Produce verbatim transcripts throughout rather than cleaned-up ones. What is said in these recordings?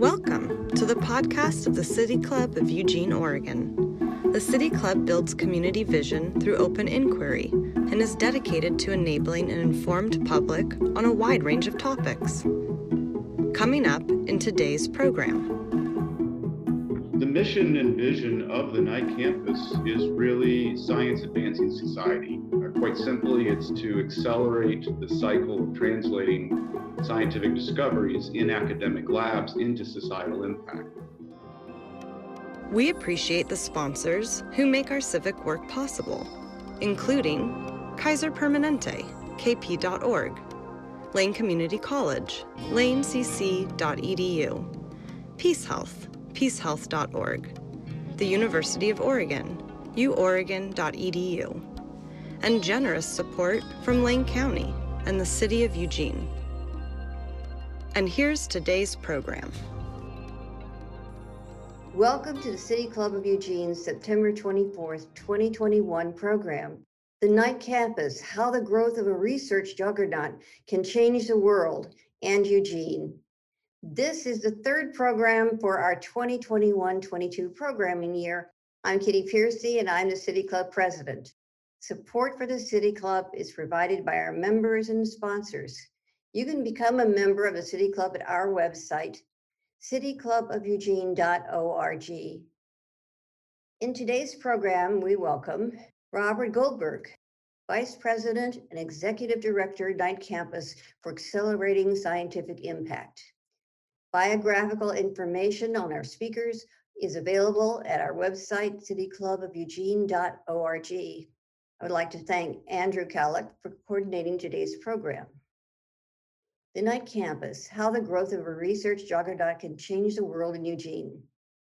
Welcome to the podcast of the City Club of Eugene, Oregon. The City Club builds community vision through open inquiry and is dedicated to enabling an informed public on a wide range of topics. Coming up in today's program. The mission and vision of the Knight Campus is really science advancing society. Uh, quite simply, it's to accelerate the cycle of translating scientific discoveries in academic labs into societal impact. We appreciate the sponsors who make our civic work possible, including Kaiser Permanente, K P dot org, Lane Community College, lane c c dot e d u, Peace Health, peace health dot org, the University of Oregon, u oregon dot e d u, and generous support from Lane County and the City of Eugene. And here's today's program. Welcome to the City Club of Eugene's September twenty-fourth, twenty twenty-one program, The Knight Campus, How the Growth of a Research Juggernaut Can Change the World and Eugene. This is the third program for our twenty twenty-one twenty-two programming year. I'm Kitty Piercy and I'm the City Club President. Support for the City Club is provided by our members and sponsors. You can become a member of the City Club at our website, city club of eugene dot org. In today's program, we welcome Robert Goldberg, Vice President and Executive Director, Knight Campus for Accelerating Scientific Impact. Biographical information on our speakers is available at our website, city club of eugene dot org. I would like to thank Andrew Kalloch for coordinating today's program. The Knight Campus, How the Growth of a Research Juggernaut Can Change the World in Eugene.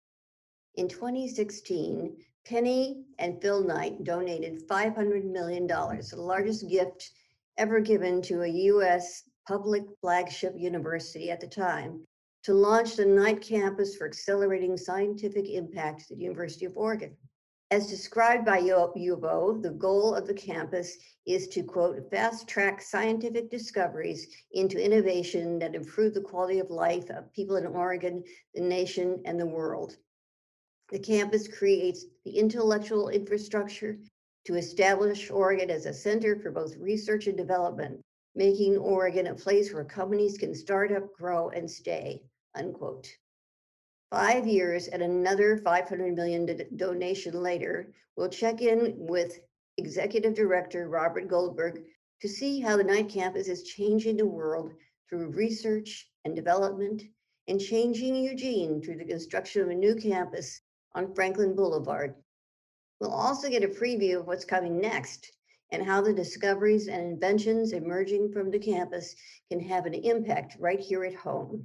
In twenty sixteen, Penny and Phil Knight donated five hundred million dollars, the largest gift ever given to a U S public flagship university at the time, to launch the Knight Campus for Accelerating Scientific Impact at the University of Oregon. As described by U of O, the goal of the campus is to, quote, fast-track scientific discoveries into innovation that improve the quality of life of people in Oregon, the nation, and the world. The campus creates the intellectual infrastructure to establish Oregon as a center for both research and development, making Oregon a place where companies can start up, grow, and stay, unquote. Five years and another five hundred million dollars donation later, we'll check in with Executive Director Robert Goldberg to see how the Knight Campus is changing the world through research and development, and changing Eugene through the construction of a new campus on Franklin Boulevard. We'll also get a preview of what's coming next and how the discoveries and inventions emerging from the campus can have an impact right here at home.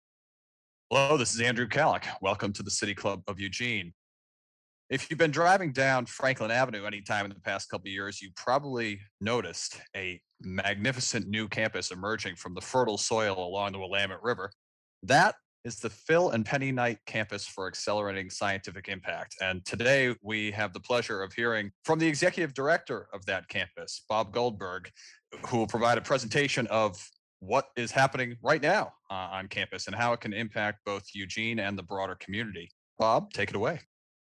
Hello, this is Andrew Kalloch. Welcome to the City Club of Eugene. If you've been driving down Franklin Avenue anytime in the past couple of years, you probably noticed a magnificent new campus emerging from the fertile soil along the Willamette River. That is the Phil and Penny Knight Campus for Accelerating Scientific Impact. And today we have the pleasure of hearing from the executive director of that campus, Bob Goldberg, who will provide a presentation of what is happening right now uh, on campus and how it can impact both Eugene and the broader community. Bob, take it away.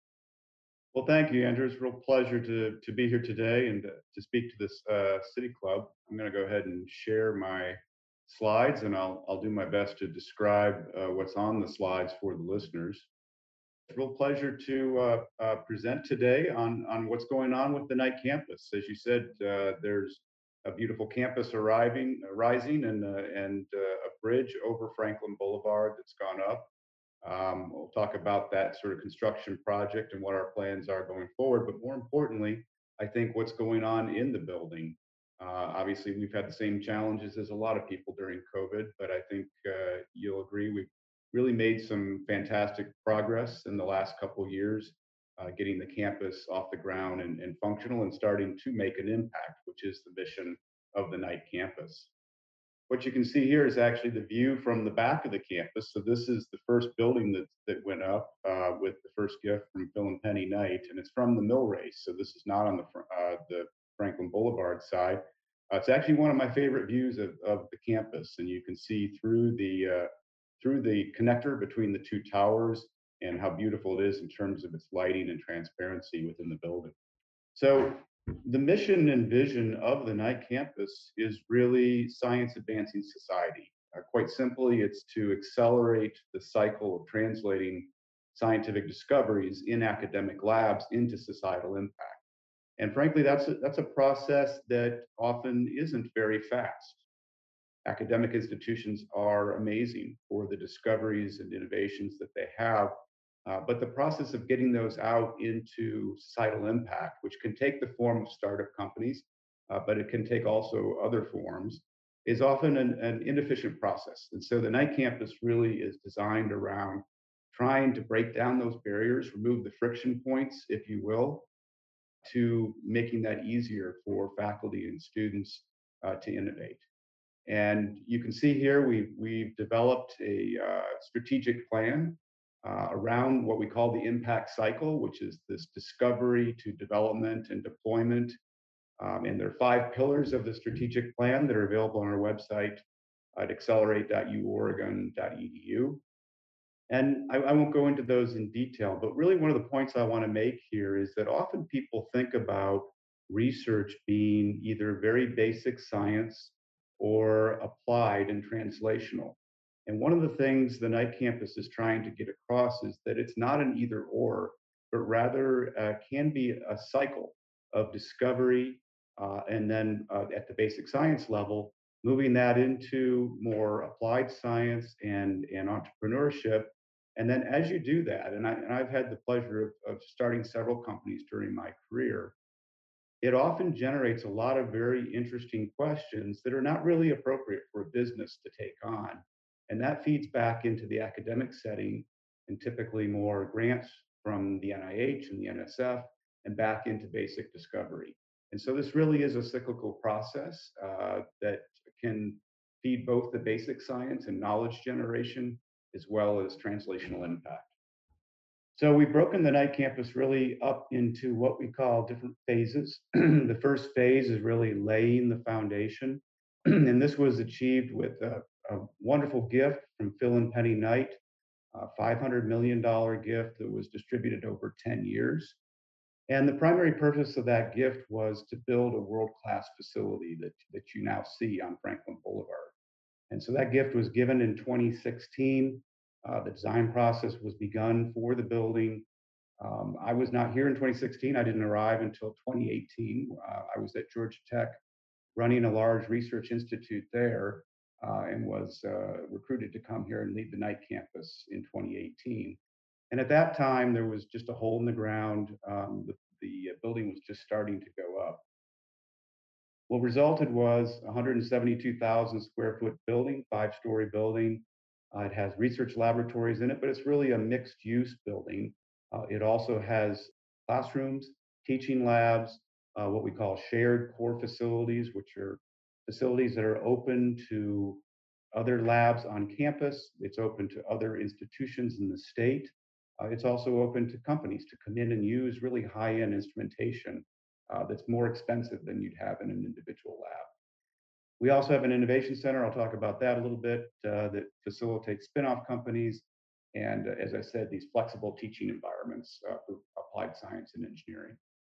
Well, thank you, Andrew. It's a real pleasure to, to be here today and to, to speak to this uh, City Club. I'm going to go ahead and share my slides, and I'll, I'll do my best to describe uh, what's on the slides for the listeners. It's a real pleasure to uh, uh, present today on, on what's going on with the Knight Campus. As you said, uh, there's a beautiful campus arriving, uh, rising, and, uh, and uh, a bridge over Franklin Boulevard that's gone up. Um, we'll talk about that sort of construction project and what our plans are going forward. But more importantly, I think what's going on in the building. Uh, obviously, we've had the same challenges as a lot of people during COVID, but I think uh, you'll agree we've really made some fantastic progress in the last couple of years, uh, getting the campus off the ground and, and functional and starting to make an impact, which is the mission of the Knight Campus. What you can see here is actually the view from the back of the campus. So this is the first building that, that went up uh, with the first gift from Phil and Penny Knight, and it's from the mill race. So this is not on the, uh, the Franklin Boulevard side. Uh, it's actually one of my favorite views of, of the campus, and you can see through the, uh, through the connector between the two towers and how beautiful it is in terms of its lighting and transparency within the building. So the mission and vision of the Knight campus is really science advancing society. Uh, quite simply, it's to accelerate the cycle of translating scientific discoveries in academic labs into societal impact. And frankly, that's a, that's a process that often isn't very fast. Academic institutions are amazing for the discoveries and innovations that they have, uh, but the process of getting those out into societal impact, which can take the form of startup companies, uh, but it can take also other forms, is often an, an inefficient process. And so the Knight campus really is designed around trying to break down those barriers, remove the friction points, if you will, to making that easier for faculty and students uh, to innovate. And you can see here we've, we've developed a uh, strategic plan uh, around what we call the impact cycle, which is this discovery to development and deployment. Um, and there are five pillars of the strategic plan that are available on our website at accelerate dot u oregon dot e d u. And I, I won't go into those in detail, but really one of the points I want to make here is that often people think about research being either very basic science or applied and translational. And one of the things the Knight campus is trying to get across is that it's not an either or, but rather uh, can be a cycle of discovery uh, and then uh, at the basic science level, moving that into more applied science and, and entrepreneurship. And then as you do that, and, I, and I've had the pleasure of, of starting several companies during my career, it often generates a lot of very interesting questions that are not really appropriate for a business to take on. And that feeds back into the academic setting and typically more grants from the N I H and the N S F and back into basic discovery. And so this really is a cyclical process uh, that can feed both the basic science and knowledge generation as well as translational impact. So we've broken the Knight campus really up into what we call different phases. The first phase is really laying the foundation. And this was achieved with a, a wonderful gift from Phil and Penny Knight, a five hundred million dollars gift that was distributed over ten years. And the primary purpose of that gift was to build a world-class facility that, that you now see on Franklin Boulevard. And so that gift was given in twenty sixteen. Uh, the design process was begun for the building. Um, I was not here in twenty sixteen. I didn't arrive until twenty eighteen. Uh, I was at Georgia Tech running a large research institute there uh, and was uh, recruited to come here and lead the Knight campus in twenty eighteen. And at that time, there was just a hole in the ground. Um, the, the building was just starting to go up. What resulted was one hundred seventy-two thousand square foot building, five story building. Uh, it has research laboratories in it, but it's really a mixed use building. Uh, it also has classrooms, teaching labs, uh, what we call shared core facilities, which are facilities that are open to other labs on campus. It's open to other institutions in the state. Uh, it's also open to companies to come in and use really high-end instrumentation uh, that's more expensive than you'd have in an individual lab. We also have an innovation center. I'll talk about that a little bit, uh, that facilitates spin-off companies. And uh, as I said, these flexible teaching environments uh, for applied science and engineering.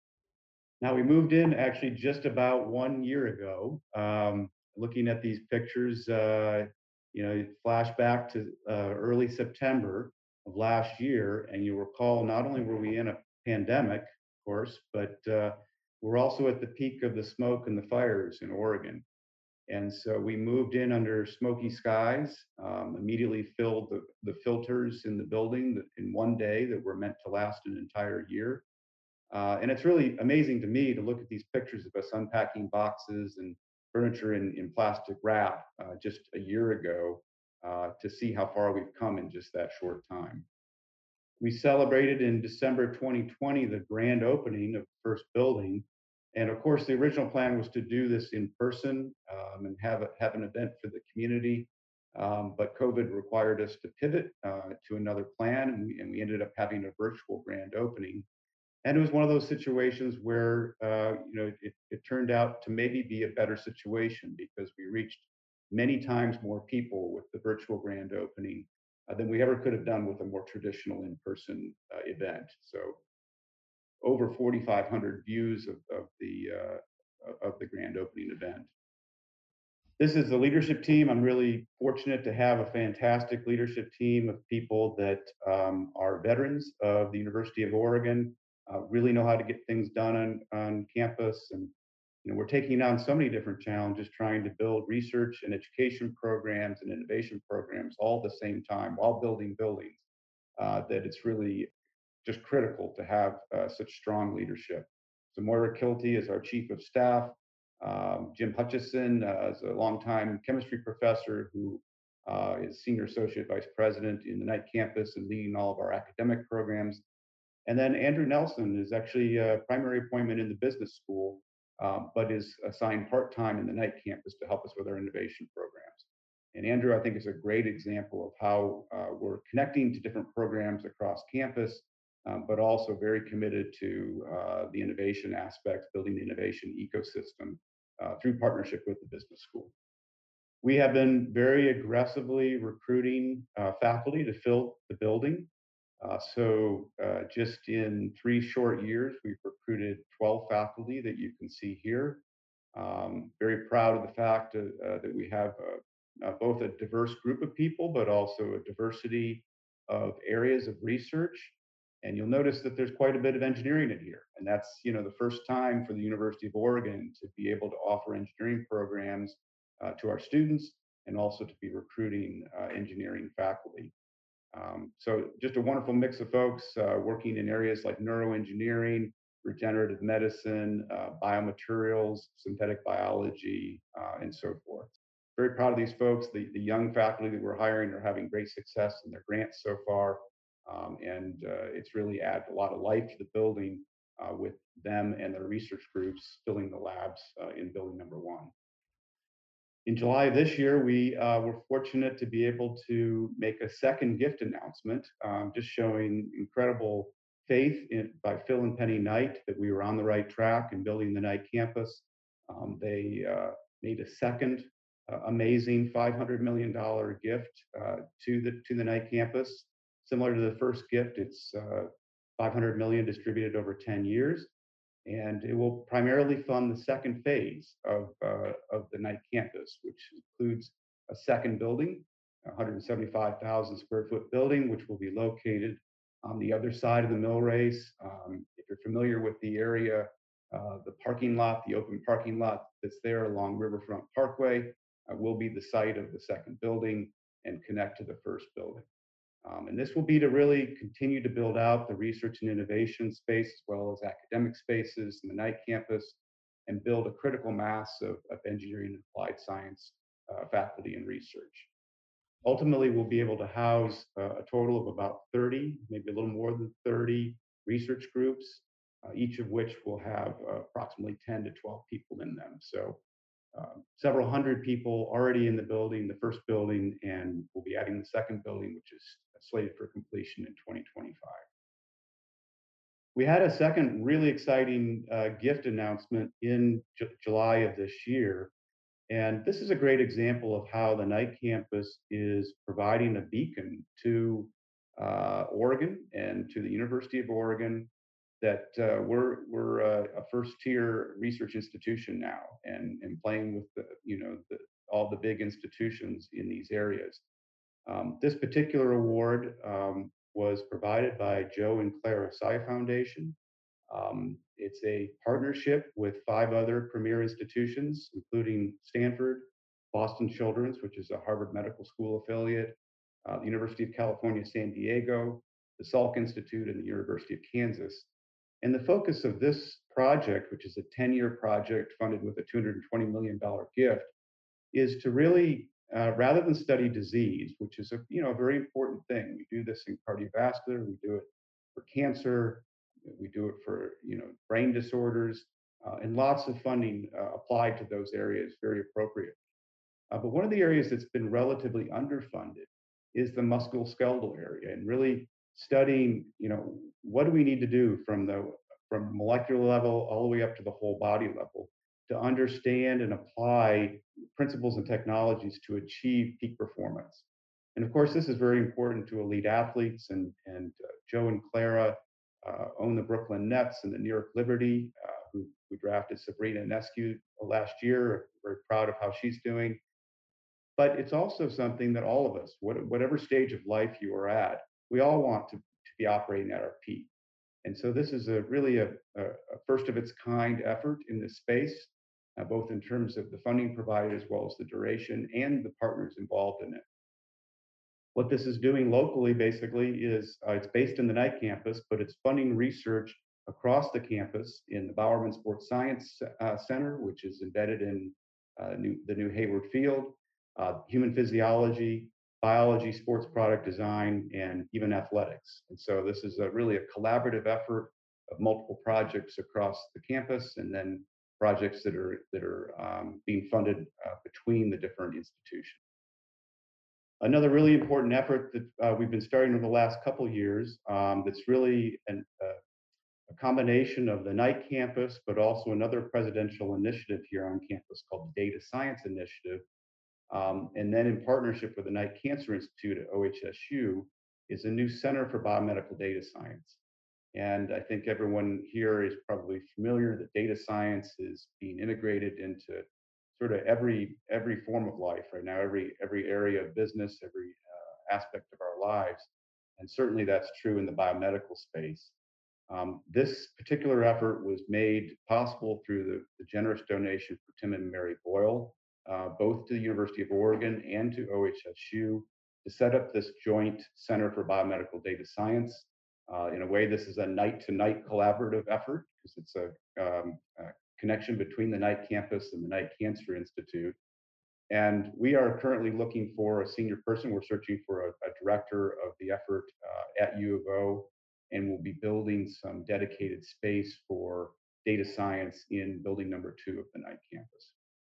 Now we moved in actually just about one year ago. Um, looking at these pictures, uh, you know, flash back to uh, early September of last year, and you recall not only were we in a pandemic, of course, but uh, we're also at the peak of the smoke and the fires in Oregon. And so we moved in under smoky skies, um, immediately filled the, the filters in the building that in one day that were meant to last an entire year. Uh, and it's really amazing to me to look at these pictures of us unpacking boxes and furniture in, in plastic wrap uh, just a year ago uh, to see how far we've come in just that short time. We celebrated in December twenty twenty the grand opening of the first building. And of course, the original plan was to do this in person um, and have, a, have an event for the community. Um, but COVID required us to pivot uh, to another plan, and we, and we ended up having a virtual grand opening. And it was one of those situations where, uh, you know, it, it turned out to maybe be a better situation because we reached many times more people with the virtual grand opening uh, than we ever could have done with a more traditional in-person uh, event. So over forty-five hundred views of, of the uh, of the grand opening event. This is the leadership team. I'm really fortunate to have a fantastic leadership team of people that um, are veterans of the University of Oregon, uh, really know how to get things done on, on campus. And you know, we're taking on so many different challenges, trying to build research and education programs and innovation programs all at the same time while building buildings, uh, that it's really just critical to have uh, such strong leadership. So Moira Kilty is our chief of staff. Um, Jim Hutchison uh, is a longtime chemistry professor who uh, is senior associate vice president in the Knight campus and leading all of our academic programs. And then Andrew Nelson is actually a primary appointment in the business school, um, but is assigned part-time in the Knight campus to help us with our innovation programs. And Andrew, I think, is a great example of how uh, we're connecting to different programs across campus, um, but also very committed to uh, the innovation aspects, building the innovation ecosystem uh, through partnership with the business school. We have been very aggressively recruiting uh, faculty to fill the building. Uh, so uh, just in three short years, we've recruited twelve faculty that you can see here. Um, very proud of the fact uh, uh, that we have uh, uh, both a diverse group of people, but also a diversity of areas of research. And you'll notice that there's quite a bit of engineering in here. And that's, you know, the first time for the University of Oregon to be able to offer engineering programs uh, to our students and also to be recruiting uh, engineering faculty. Um, so just a wonderful mix of folks uh, working in areas like neuroengineering, regenerative medicine, uh, biomaterials, synthetic biology, uh, and so forth. Very proud of these folks. The, the young faculty that we're hiring are having great success in their grants so far. Um, and uh, it's really added a lot of life to the building uh, with them and their research groups filling the labs uh, in building number one. In July of this year, we uh, were fortunate to be able to make a second gift announcement, um, just showing incredible faith in, by Phil and Penny Knight that we were on the right track in building the Knight campus. Um, they uh, made a second uh, amazing five hundred million dollars gift uh, to the to the Knight campus. Similar to the first gift, it's uh, five hundred million dollars distributed over ten years. And it will primarily fund the second phase of, uh, of the Knight campus, which includes a second building, a one hundred seventy-five thousand square foot building, which will be located on the other side of the mill race. Um, if you're familiar with the area, uh, the parking lot, the open parking lot that's there along Riverfront Parkway uh, will be the site of the second building and connect to the first building. Um, and this will be to really continue to build out the research and innovation space as well as academic spaces in the Knight campus and build a critical mass of, of engineering and applied science uh, faculty and research. Ultimately, we'll be able to house uh, a total of about thirty, maybe a little more than thirty research groups, uh, each of which will have uh, approximately ten to twelve people in them. So uh, several hundred people already in the building, the first building, and we'll be adding the second building, which is slated for completion in twenty twenty-five. We had a second really exciting uh, gift announcement in J July of this year. And this is a great example of how the Knight campus is providing a beacon to uh, Oregon and to the University of Oregon that uh, we're we're a, a first tier research institution now, and and playing with the you know the, all the big institutions in these areas. Um, this particular award um, was provided by Joe and Clara Tsai Foundation. Um, it's a partnership with five other premier institutions, including Stanford, Boston Children's, which is a Harvard Medical School affiliate, uh, the University of California, San Diego, the Salk Institute, and the University of Kansas. And the focus of this project, which is a ten year project funded with a two hundred twenty million dollars gift, is to really, uh, rather than study disease, which is a you know a very important thing. We do this in cardiovascular, we do it for cancer, we do it for you know brain disorders, uh, and lots of funding uh, applied to those areas very appropriate. Uh, but one of the areas that's been relatively underfunded is the musculoskeletal area, and really studying, you know, what do we need to do from the from molecular level all the way up to the whole body level to understand and apply principles and technologies to achieve peak performance. And of course, this is very important to elite athletes, and, and uh, Joe and Clara uh, own the Brooklyn Nets and the New York Liberty, uh, who, who drafted Sabrina Ionescu last year. Very proud of how she's doing. But it's also something that all of us, what, whatever stage of life you are at, we all want to, to be operating at our peak. And so this is a really a, a, a first of its kind effort in this space, uh, both in terms of the funding provided as well as the duration and the partners involved in it. What this is doing locally basically is uh, it's based in the Knight campus, but it's funding research across the campus in the Bowerman Sports Science uh, Center, which is embedded in uh, new, the new Hayward Field, uh, human physiology, biology, sports product design, and even athletics. And so this is a, really a collaborative effort of multiple projects across the campus, and then projects that are that are um, being funded uh, between the different institutions. Another really important effort that uh, we've been starting over the last couple years um, that's really an, uh, a combination of the Knight campus, but also another presidential initiative here on campus called the Data Science Initiative. Um, and then in partnership with the Knight Cancer Institute at O H S U is a new Center for Biomedical Data Science. And I think everyone here is probably familiar that data science is being integrated into sort of every every form of life right now, every every area of business, every uh, aspect of our lives, and certainly that's true in the biomedical space. Um, this particular effort was made possible through the, the generous donation for Tim and Mary Boyle, uh, both to the University of Oregon and to O H S U, to set up this joint Center for Biomedical Data Science. Uh, in a way, this is a Knight-to-Knight collaborative effort because it's a, um, a connection between the Knight campus and the Knight Cancer Institute. And we are currently looking for a senior person. We're searching for a, a director of the effort uh, at U of O, and we'll be building some dedicated space for data science in building number two of the Knight campus.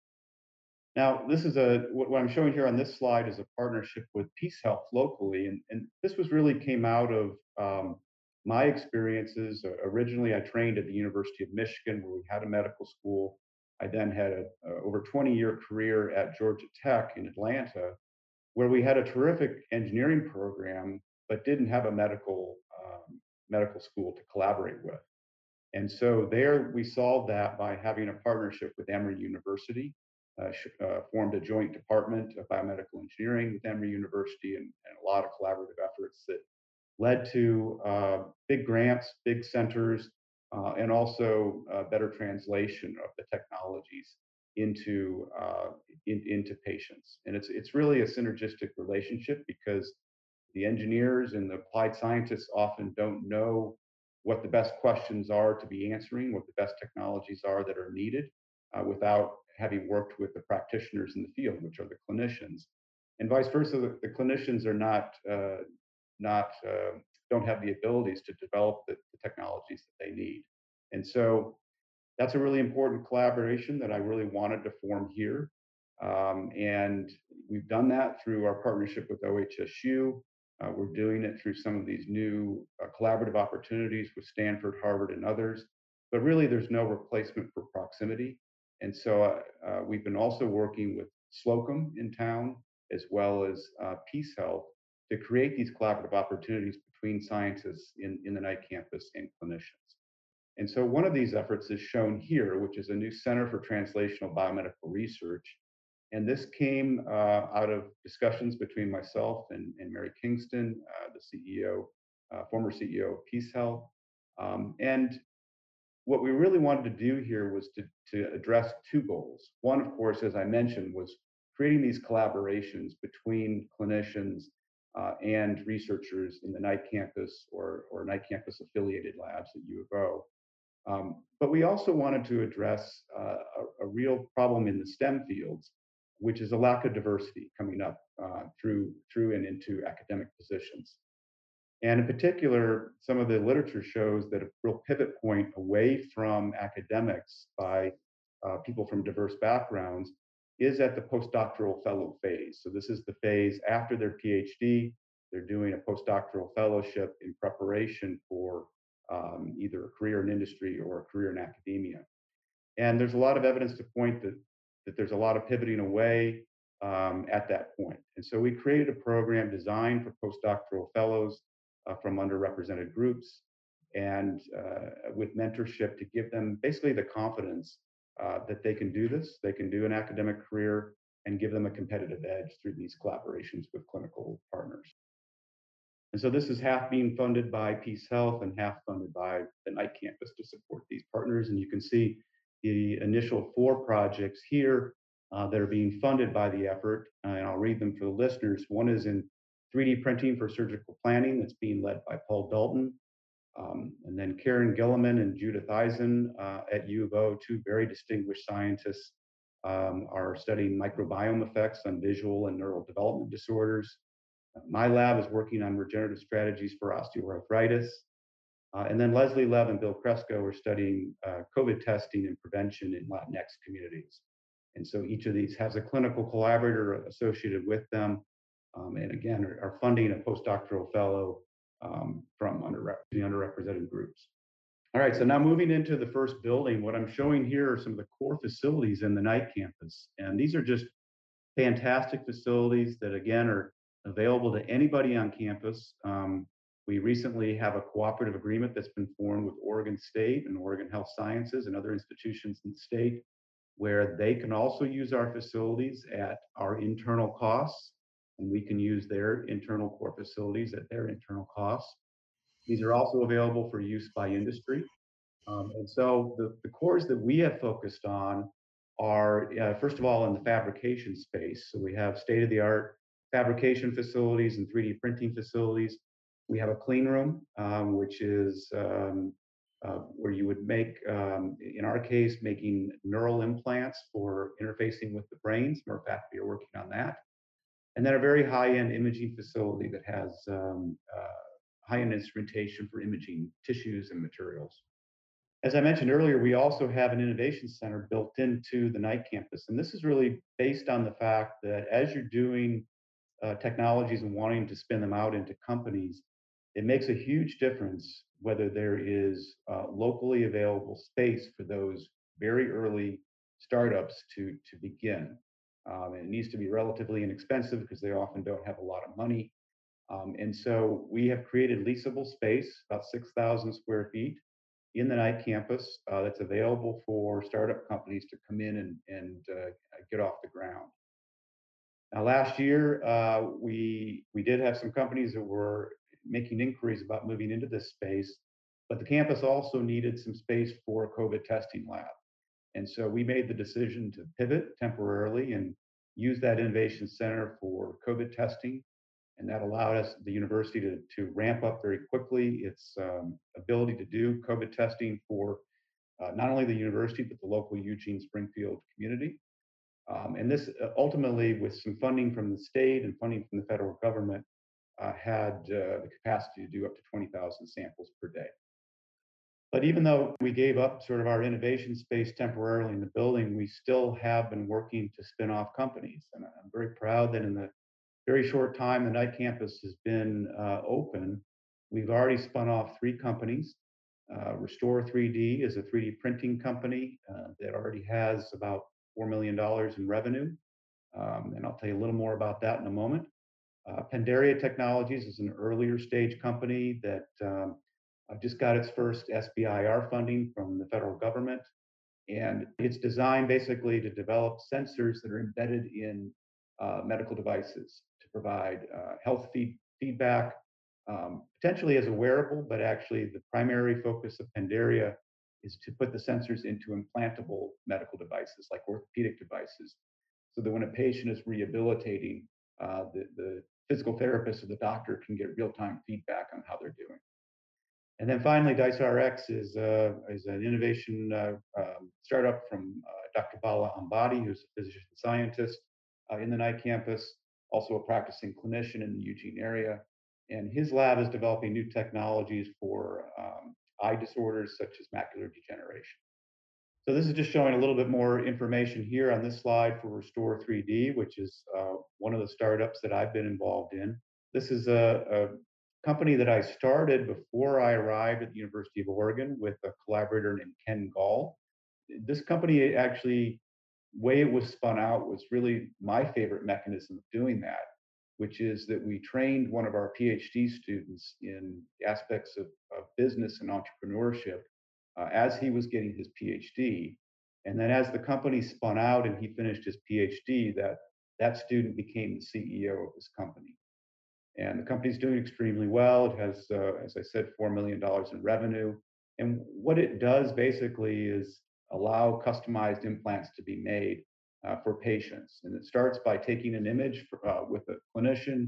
Now, this is a, what, what I'm showing here on this slide is a partnership with Peace Health locally. And, and this was really came out of um, my experiences. Uh, originally, I trained at the University of Michigan, where we had a medical school. I then had a, a over twenty year career at Georgia Tech in Atlanta, where we had a terrific engineering program, but didn't have a medical um, medical school to collaborate with. And so there we solved that by having a partnership with Emory University, uh, uh, formed a joint department of biomedical engineering with Emory University, and, and a lot of collaborative efforts that led to uh, big grants, big centers, uh, and also uh, better translation of the technologies into uh, in, into patients. And it's it's really a synergistic relationship because the engineers and the applied scientists often don't know what the best questions are to be answering, what the best technologies are that are needed, uh, without having worked with the practitioners in the field, which are the clinicians. And vice versa, the, the clinicians are not uh, not uh, don't have the abilities to develop the, the technologies that they need. And so that's a really important collaboration that I really wanted to form here. Um, and we've done that through our partnership with O H S U. Uh, we're doing it through some of these new uh, collaborative opportunities with Stanford, Harvard, and others. But really, there's no replacement for proximity. And so uh, uh, we've been also working with Slocum in town, as well as uh, Peace Health, to create these collaborative opportunities between scientists in, in the Knight campus and clinicians. And so one of these efforts is shown here, which is a new Center for Translational Biomedical Research. And this came uh, out of discussions between myself and, and Mary Kingston, uh, the C E O, uh, former C E O of Peace Health. Um, and what we really wanted to do here was to, to address two goals. One, of course, as I mentioned, was creating these collaborations between clinicians uh, and researchers in the Knight campus or, or Knight campus affiliated labs at U of O. Um, but we also wanted to address uh, a, a real problem in the STEM fields, which is a lack of diversity coming up uh, through, through and into academic positions. And in particular, some of the literature shows that a real pivot point away from academics by uh, people from diverse backgrounds is at the postdoctoral fellow phase. So this is the phase after their PhD, they're doing a postdoctoral fellowship in preparation for um, either a career in industry or a career in academia. And there's a lot of evidence to point that, that there's a lot of pivoting away um, at that point. And so we created a program designed for postdoctoral fellows uh, from underrepresented groups and uh, with mentorship to give them basically the confidence uh, that they can do this, they can do an academic career, and give them a competitive edge through these collaborations with clinical partners. And so this is half being funded by Peace Health and half funded by the Knight Campus to support these partners. And you can see the initial four projects here uh, that are being funded by the effort. Uh, and I'll read them for the listeners. One is in three D printing for surgical planning that's being led by Paul Dalton. Um, and then Karen Gilliman and Judith Eisen uh, at U of O, two very distinguished scientists, um, are studying microbiome effects on visual and neural development disorders. My lab is working on regenerative strategies for osteoarthritis. Uh, and then Leslie Lev and Bill Cresco are studying uh, COVID testing and prevention in Latinx communities. And so each of these has a clinical collaborator associated with them. Um, and again, are, are funding a postdoctoral fellow um, from underrep- the underrepresented groups. All right, so now moving into the first building, what I'm showing here are some of the core facilities in the Knight campus. And these are just fantastic facilities that, again, are available to anybody on campus. Um, we recently have a cooperative agreement that's been formed with Oregon State and Oregon Health Sciences and other institutions in the state, where they can also use our facilities at our internal costs, and we can use their internal core facilities at their internal costs. These are also available for use by industry. Um, and so the, the cores that we have focused on are, uh, first of all, in the fabrication space. So we have state-of-the-art fabrication facilities and three D printing facilities. We have a clean room, um, which is um, uh, where you would make, um, in our case, making neural implants for interfacing with the brains. Matter of fact, we are working on that. And then a very high-end imaging facility that has um, uh, high-end instrumentation for imaging tissues and materials. As I mentioned earlier, we also have an innovation center built into the Knight campus. And this is really based on the fact that as you're doing uh, technologies and wanting to spin them out into companies, it makes a huge difference whether there is uh, locally available space for those very early startups to, to begin. Um, and it needs to be relatively inexpensive because they often don't have a lot of money. Um, and so we have created leasable space, about six thousand square feet, in the Knight campus uh, that's available for startup companies to come in and, and uh, get off the ground. Now, last year, uh, we, we did have some companies that were making inquiries about moving into this space, but the campus also needed some space for a COVID testing lab. And so we made the decision to pivot temporarily and use that innovation center for COVID testing. And that allowed us, the university, to, to ramp up very quickly its um, ability to do COVID testing for uh, not only the university, but the local Eugene Springfield community. Um, and this uh, ultimately, with some funding from the state and funding from the federal government, uh, had uh, the capacity to do up to twenty thousand samples per day. But even though we gave up sort of our innovation space temporarily in the building, we still have been working to spin off companies. And I'm very proud that in the very short time the Knight campus has been uh, open, we've already spun off three companies. Uh, Restore three D is a three D printing company uh, that already has about four million dollars in revenue. Um, and I'll tell you a little more about that in a moment. Uh, Pandaria Technologies is an earlier stage company that um, just got its first S B I R funding from the federal government. And it's designed basically to develop sensors that are embedded in uh, medical devices to provide uh, health feed, feedback, um, potentially as a wearable, but actually the primary focus of Pandaria is to put the sensors into implantable medical devices like orthopedic devices, so that when a patient is rehabilitating, uh, the, the physical therapist or the doctor can get real-time feedback on how they're doing. And then finally, DiceRx is, uh, is an innovation uh, um, startup from uh, Doctor Bala Ambadi, who's a physician scientist uh, in the Knight campus, also a practicing clinician in the Eugene area. And his lab is developing new technologies for um, eye disorders such as macular degeneration. So this is just showing a little bit more information here on this slide for Restore three D, which is uh, one of the startups that I've been involved in. This is a, a company that I started before I arrived at the University of Oregon with a collaborator named Ken Gall. This company actually way it was spun out was really my favorite mechanism of doing that, which is that we trained one of our PhD students in aspects of, of business and entrepreneurship uh, as he was getting his PhD. And then as the company spun out and he finished his PhD, that, that student became the C E O of his company. And the company's doing extremely well. It has, uh, as I said, four million dollars in revenue. And what it does basically is allow customized implants to be made uh, for patients. And it starts by taking an image for, uh, with a clinician,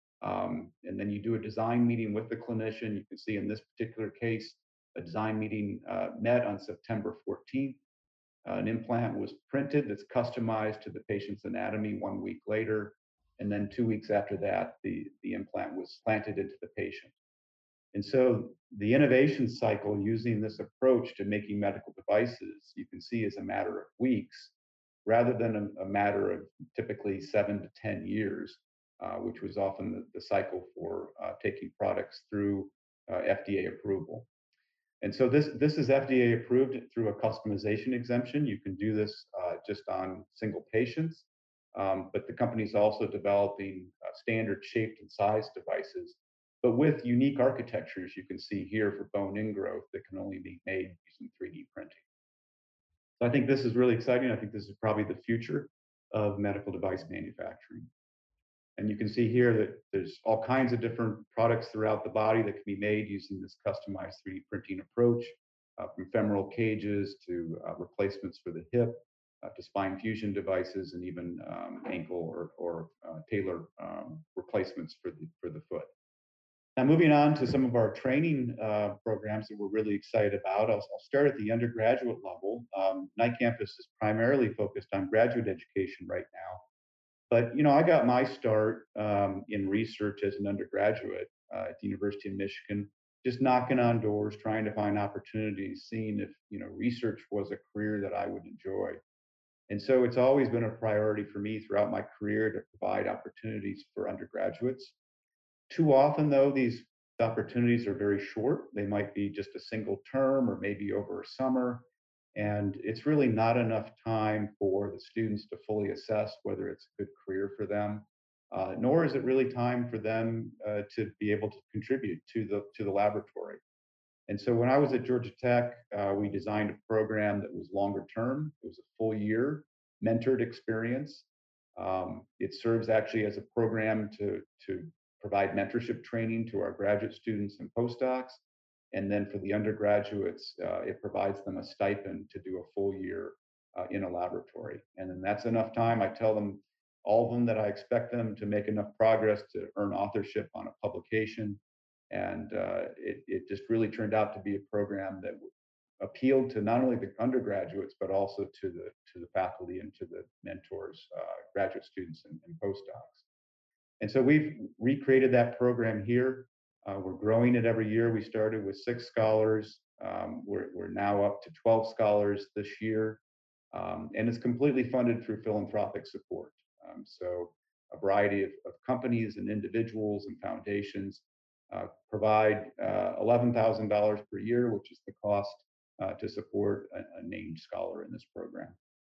um, and then you do a design meeting with the clinician. You can see in this particular case, a design meeting uh, met on September fourteenth. Uh, an implant was printed that's customized to the patient's anatomy one week later. And then two weeks after that, the, the implant was planted into the patient. And so the innovation cycle using this approach to making medical devices, you can see is a matter of weeks rather than a, a matter of typically seven to ten years, uh, which was often the, the cycle for uh, taking products through uh, F D A approval. And so this, this is F D A approved through a customization exemption. You can do this uh, just on single patients, um, but the company is also developing uh, standard shaped and sized devices, but with unique architectures you can see here for bone ingrowth that can only be made using three D printing. So I think this is really exciting. I think this is probably the future of medical device manufacturing. And you can see here that there's all kinds of different products throughout the body that can be made using this customized three D printing approach, uh, from femoral cages to uh, replacements for the hip, uh, to spine fusion devices, and even um, ankle or, or uh, tailor um, replacements for the, for the foot. Now, moving on to some of our training uh, programs that we're really excited about, I'll, I'll start at the undergraduate level. Um, Knight Campus is primarily focused on graduate education right now. But, you know, I got my start um, in research as an undergraduate uh, at the University of Michigan, just knocking on doors, trying to find opportunities, seeing if, you know, research was a career that I would enjoy. And so it's always been a priority for me throughout my career to provide opportunities for undergraduates. Too often, though, these opportunities are very short. They might be just a single term or maybe over a summer. And it's really not enough time for the students to fully assess whether it's a good career for them, uh, nor is it really time for them uh, to be able to contribute to the, to the laboratory. And so when I was at Georgia Tech, uh, we designed a program that was longer term. It was a full year mentored experience. Um, it serves actually as a program to, to provide mentorship training to our graduate students and postdocs. And then for the undergraduates, uh, it provides them a stipend to do a full year uh, in a laboratory. And then that's enough time. I tell them, all of them, that I expect them to make enough progress to earn authorship on a publication. And uh, it, it just really turned out to be a program that appealed to not only the undergraduates, but also to the, to the faculty and to the mentors, uh, graduate students and, and postdocs. And so we've recreated that program here. Uh, we're growing it every year. We started with six scholars. Um, we're, we're now up to twelve scholars this year. Um, and it's completely funded through philanthropic support. Um, so a variety of, of companies and individuals and foundations uh, provide uh, eleven thousand dollars per year, which is the cost uh, to support a, a named scholar in this program.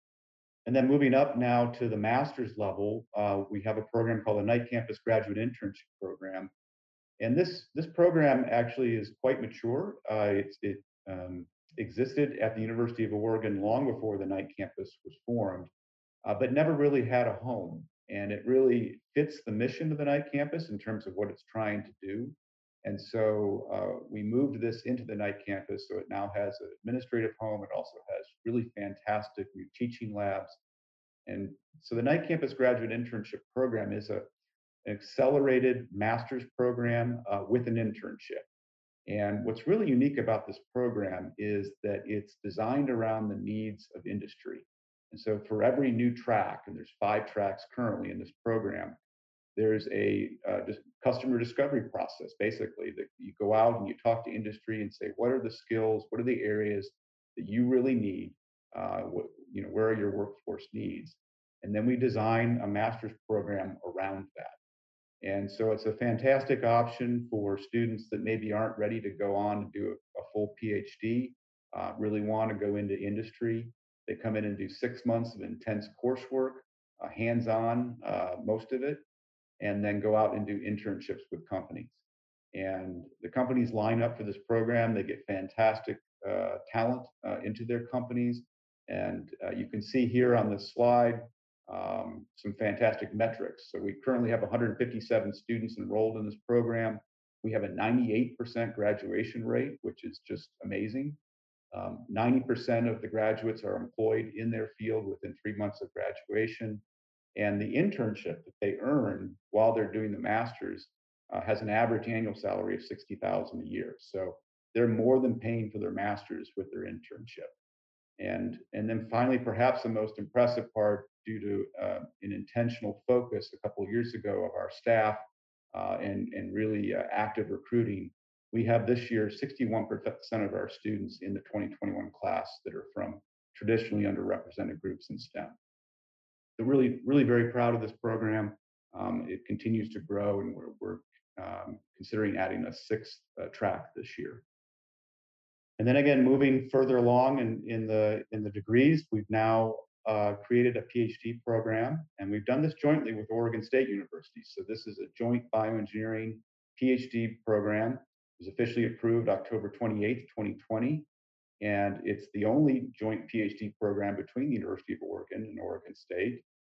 And then moving up now to the master's level, uh, we have a program called the Knight Campus Graduate Internship Program. And this, this program actually is quite mature. Uh, it's, it um, existed at the University of Oregon long before the Knight Campus was formed, uh, but never really had a home. And it really fits the mission of the Knight Campus in terms of what it's trying to do. And so uh, we moved this into the Knight Campus, so it now has an administrative home. It also has really fantastic new teaching labs. And so the Knight Campus Graduate Internship Program is a, an accelerated master's program uh, with an internship. And what's really unique about this program is that it's designed around the needs of industry. And so for every new track, and there's five tracks currently in this program, there's a uh, just customer discovery process, basically, that you go out and you talk to industry and say, what are the skills, what are the areas that you really need, uh, what, you know, where are your workforce needs? And then we design a master's program around that. And so it's a fantastic option for students that maybe aren't ready to go on to do a, a full PhD, uh, really want to go into industry. They come in and do six months of intense coursework, uh, hands-on, uh, most of it, and then go out and do internships with companies. And the companies line up for this program. They get fantastic uh, talent uh, into their companies. And uh, you can see here on this slide um, some fantastic metrics. So we currently have one hundred fifty-seven students enrolled in this program. We have a ninety-eight percent graduation rate, which is just amazing. Um, ninety percent of the graduates are employed in their field within three months of graduation. And the internship that they earn while they're doing the master's uh, has an average annual salary of sixty thousand dollars a year. So they're more than paying for their master's with their internship. And, and then finally, perhaps the most impressive part, due to uh, an intentional focus a couple of years ago of our staff uh, and, and really uh, active recruiting, we have this year sixty-one percent of our students in the twenty twenty-one class that are from traditionally underrepresented groups in STEM. So really, really very proud of this program. Um, it continues to grow, and we're, we're um, considering adding a sixth uh, track this year. And then again, moving further along in, in the in the degrees, we've now uh, created a PhD program, and we've done this jointly with Oregon State University. So this is a joint bioengineering PhD program. It was officially approved October twenty-eighth, twenty twenty. And it's the only joint PhD program between the University of Oregon and Oregon State.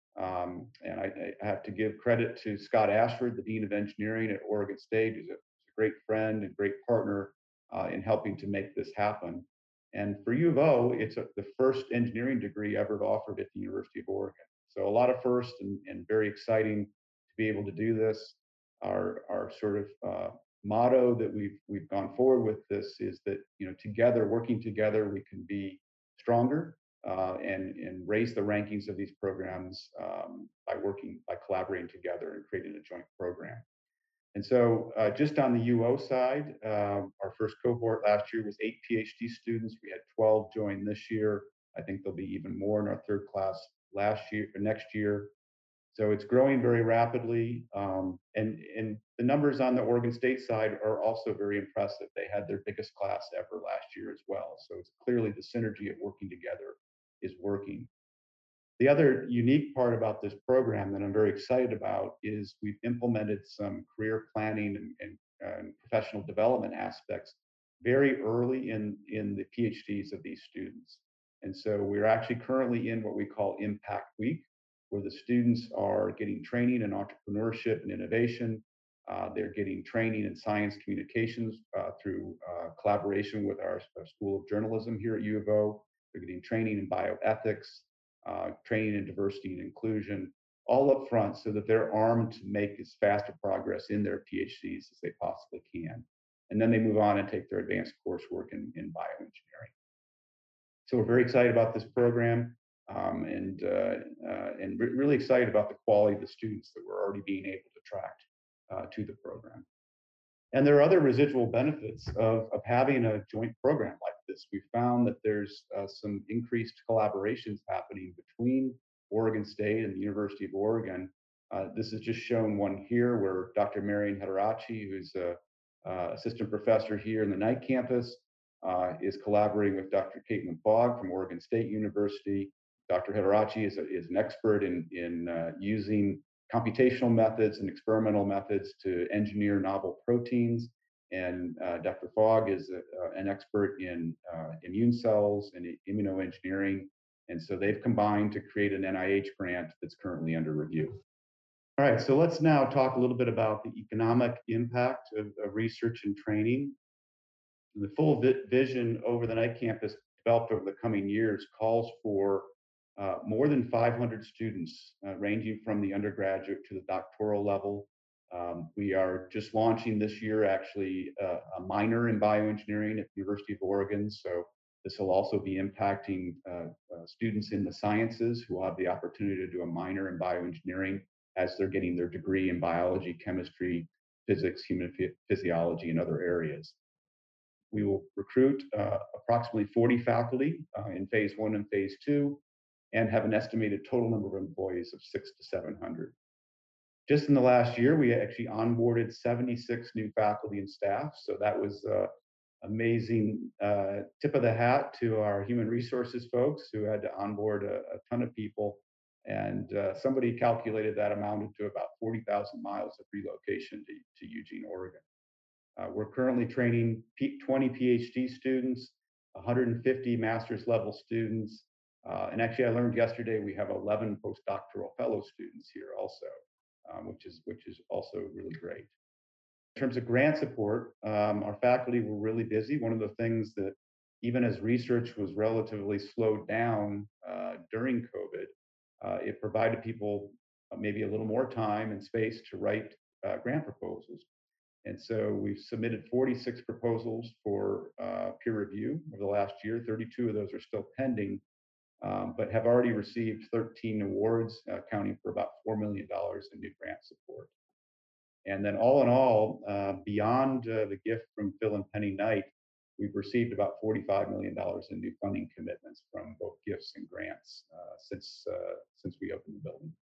Um, and I, I have to give credit to Scott Ashford, the Dean of Engineering at Oregon State, who's a, a great friend and great partner uh, in helping to make this happen. And for U of O, it's a, the first engineering degree ever offered at the University of Oregon. So a lot of firsts, and, and very exciting to be able to do this. Our, our sort of uh, motto that we've we've gone forward with this is that, you know, together, working together, we can be stronger uh, and and raise the rankings of these programs um, by working by collaborating together and creating a joint program. And so, uh, just on the U O side, uh, our first cohort last year was eight PhD students. We had twelve join this year. I think there'll be even more in our third class last year or next year. So it's growing very rapidly. Um, and, and the numbers on the Oregon State side are also very impressive. They had their biggest class ever last year as well. So it's clearly the synergy of working together is working. The other unique part about this program that I'm very excited about is we've implemented some career planning and, and, and professional development aspects very early in, in the PhDs of these students. And so we're actually currently in what we call Impact Week, where the students are getting training in entrepreneurship and innovation. Uh, they're getting training in science communications uh, through uh, collaboration with our, our School of Journalism here at U of O. They're getting training in bioethics, uh, training in diversity and inclusion, all up front so that they're armed to make as fast a progress in their PhDs as they possibly can. And then they move on and take their advanced coursework in, in bioengineering. So we're very excited about this program. Um, and uh, uh, and re really excited about the quality of the students that we're already being able to attract uh, to the program. And there are other residual benefits of, of having a joint program like this. We found that there's uh, some increased collaborations happening between Oregon State and the University of Oregon. Uh, this is just shown one here where Doctor Marian Hederachi, who's a uh, assistant professor here in the Knight campus, uh, is collaborating with Doctor Caitlin Fogg from Oregon State University. Doctor Hederachi is, a, is an expert in, in uh, using computational methods and experimental methods to engineer novel proteins. And uh, Doctor Fogg is a, uh, an expert in uh, immune cells and immunoengineering. And so they've combined to create an N I H grant that's currently under review. All right, so let's now talk a little bit about the economic impact of, of research and training. The full vi vision over the Knight campus developed over the coming years calls for uh, more than five hundred students, uh, ranging from the undergraduate to the doctoral level. Um, we are just launching this year, actually, uh, a minor in bioengineering at the University of Oregon. So this will also be impacting uh, uh, students in the sciences who will have the opportunity to do a minor in bioengineering as they're getting their degree in biology, chemistry, physics, human physiology, and other areas. We will recruit uh, approximately forty faculty uh, in phase one and phase two, and have an estimated total number of employees of six to seven hundred. Just in the last year, we actually onboarded seventy-six new faculty and staff. So that was uh, amazing uh, tip of the hat to our human resources folks who had to onboard a, a ton of people. And uh, somebody calculated that amounted to about forty thousand miles of relocation to, to Eugene, Oregon. Uh, we're currently training twenty PhD students, one hundred fifty master's level students. Uh, and actually, I learned yesterday we have eleven postdoctoral fellow students here also, um, which is which is also really great. In terms of grant support, um, our faculty were really busy. One of the things that, even as research was relatively slowed down uh, during COVID, uh, it provided people uh, maybe a little more time and space to write uh, grant proposals. And so we've submitted forty-six proposals for uh, peer review over the last year. thirty-two of those are still pending, um, but have already received thirteen awards, uh, accounting for about four million dollars in new grant support. And then all in all, uh, beyond uh, the gift from Phil and Penny Knight, we've received about forty-five million dollars in new funding commitments from both gifts and grants uh, since, uh, since we opened the building.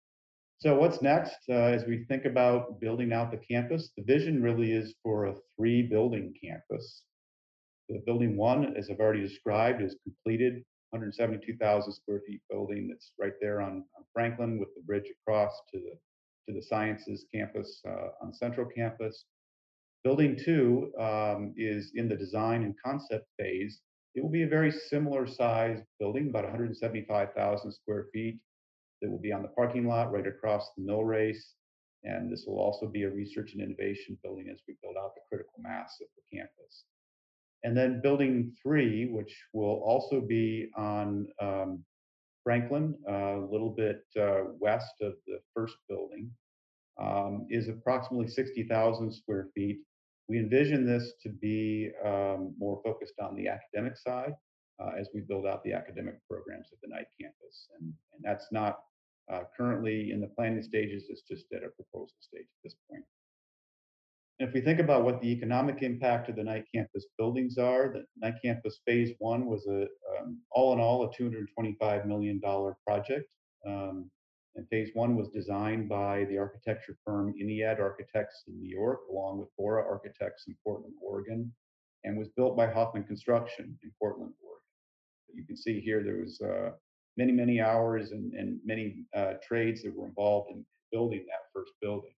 So what's next uh, as we think about building out the campus? The vision really is for a three building campus. The building one, as I've already described, is completed, one hundred seventy-two thousand square feet building that's right there on, on Franklin with the bridge across to the to the Sciences campus uh, on Central Campus. Building two um, is in the design and concept phase. It will be a very similar size building, about one hundred seventy-five thousand square feet. That will be on the parking lot right across the mill race. And this will also be a research and innovation building as we build out the critical mass of the campus. And then building three, which will also be on um, Franklin, uh, a little bit uh, west of the first building, um, is approximately sixty thousand square feet. We envision this to be um, more focused on the academic side uh, as we build out the academic programs at the Knight campus. And, and that's not uh, currently in the planning stages, it's just at a proposal stage at this point. And if we think about what the economic impact of the Knight campus buildings are, the Knight campus phase one was a, um, all in all, a two hundred twenty-five million dollars project. Um, and phase one was designed by the architecture firm INEAD Architects in New York, along with Bora Architects in Portland, Oregon, and was built by Hoffman Construction in Portland, Oregon. You can see here there was uh, many, many hours and, and many uh, trades that were involved in building that first building.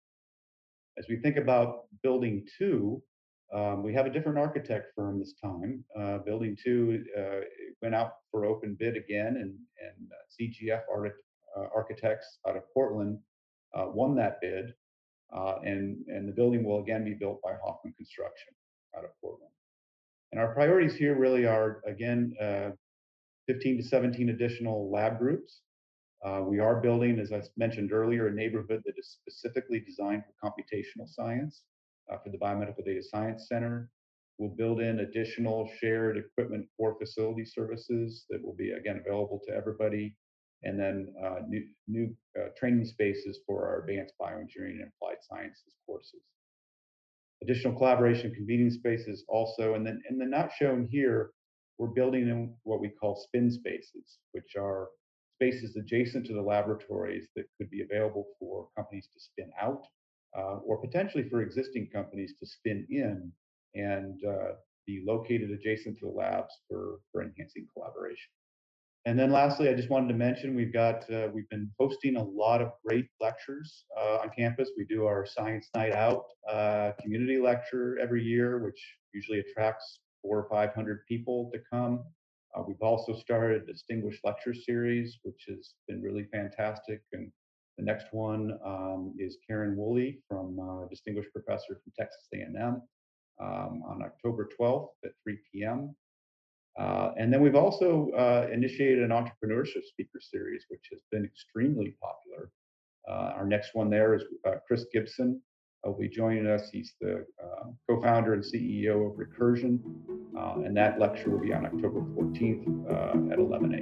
As we think about building two, um, we have a different architect firm this time. Uh, building two uh, went out for open bid again, and, and uh, C G F Arch uh, Architects out of Portland uh, won that bid, uh, and, and the building will again be built by Hoffman Construction out of Portland. And our priorities here really are, again, uh, fifteen to seventeen additional lab groups. Uh, we are building, as I mentioned earlier, a neighborhood that is specifically designed for computational science uh, for the Biomedical Data Science Center. We'll build in additional shared equipment for facility services that will be, again, available to everybody. And then uh, new, new uh, training spaces for our advanced bioengineering and applied sciences courses. Additional collaboration and convening spaces also. And then, and then not shown here, we're building in what we call spin spaces, which are spaces adjacent to the laboratories that could be available for companies to spin out uh, or potentially for existing companies to spin in and uh, be located adjacent to the labs for, for enhancing collaboration. And then lastly, I just wanted to mention we've got, uh, we've been hosting a lot of great lectures uh, on campus. We do our Science Night Out uh, community lecture every year, which usually attracts four or five hundred people to come. Uh, we've also started a distinguished lecture series, which has been really fantastic. And the next one um, is Karen Woolley, from uh, distinguished professor from Texas A and M, um, on October twelfth at three p m Uh, and then we've also uh, initiated an entrepreneurship speaker series, which has been extremely popular. Uh, our next one there is uh, Chris Gibson. Will be joining us. He's the uh, co-founder and C E O of Recursion, uh, and that lecture will be on October fourteenth uh, at eleven a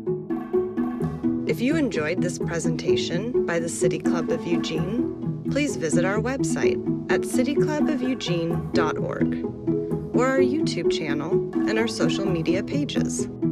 m If you enjoyed this presentation by the City Club of Eugene, please visit our website at city club of eugene dot org or our YouTube channel and our social media pages.